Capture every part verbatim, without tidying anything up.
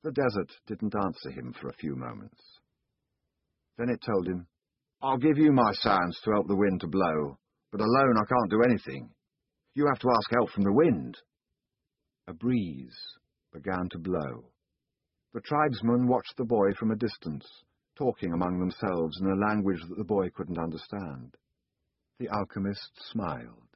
The desert didn't answer him for a few moments. Then it told him, "I'll give you my sounds to help the wind to blow, but alone I can't do anything. You have to ask help from the wind." A breeze began to blow. The tribesmen watched the boy from a distance, talking among themselves in a language that the boy couldn't understand. The alchemist smiled.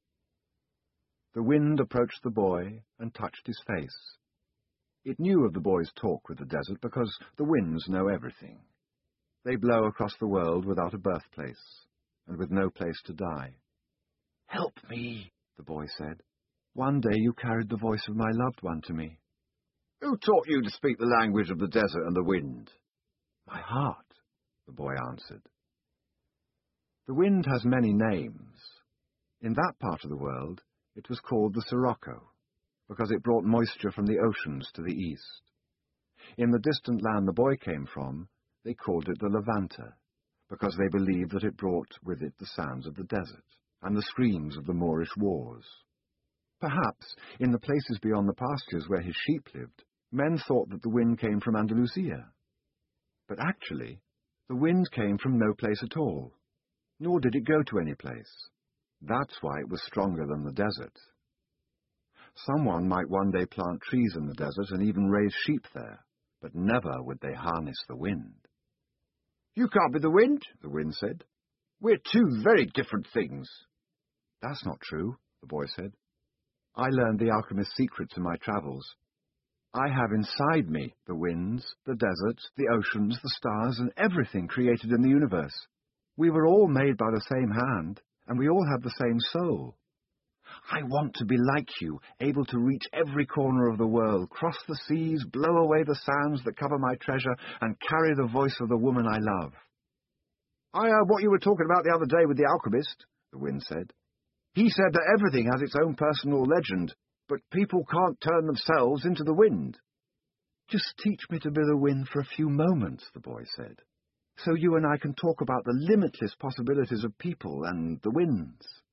The wind approached the boy and touched his face. It knew of the boy's talk with the desert because the winds know everything. They blow across the world without a birthplace, and with no place to die. "Help me," the boy said. "One day you carried the voice of my loved one to me." "Who taught you to speak the language of the desert and the wind?" "My heart," the boy answered. The wind has many names. In that part of the world, it was called the Sirocco, because it brought moisture from the oceans to the east. In the distant land the boy came from, they called it the Levanta, because they believed that it brought with it the sounds of the desert and the screams of the Moorish wars. Perhaps, in the places beyond the pastures where his sheep lived, men thought that the wind came from Andalusia. But actually, the wind came from no place at all, nor did it go to any place. That's why it was stronger than the desert. Someone might one day plant trees in the desert and even raise sheep there, but never would they harness the wind. "You can't be the wind," the wind said. "We're two very different things." "That's not true," the boy said. "I learned the alchemist's secrets in my travels. I have inside me the winds, the deserts, the oceans, the stars, and everything created in the universe. We were all made by the same hand, and we all have the same soul. I want to be like you, able to reach every corner of the world, cross the seas, blow away the sands that cover my treasure, and carry the voice of the woman I love." "I heard what you were talking about the other day with the alchemist," the wind said. "He said that everything has its own personal legend, but people can't turn themselves into the wind." "Just teach me to be the wind for a few moments," the boy said, "so you and I can talk about the limitless possibilities of people and the winds."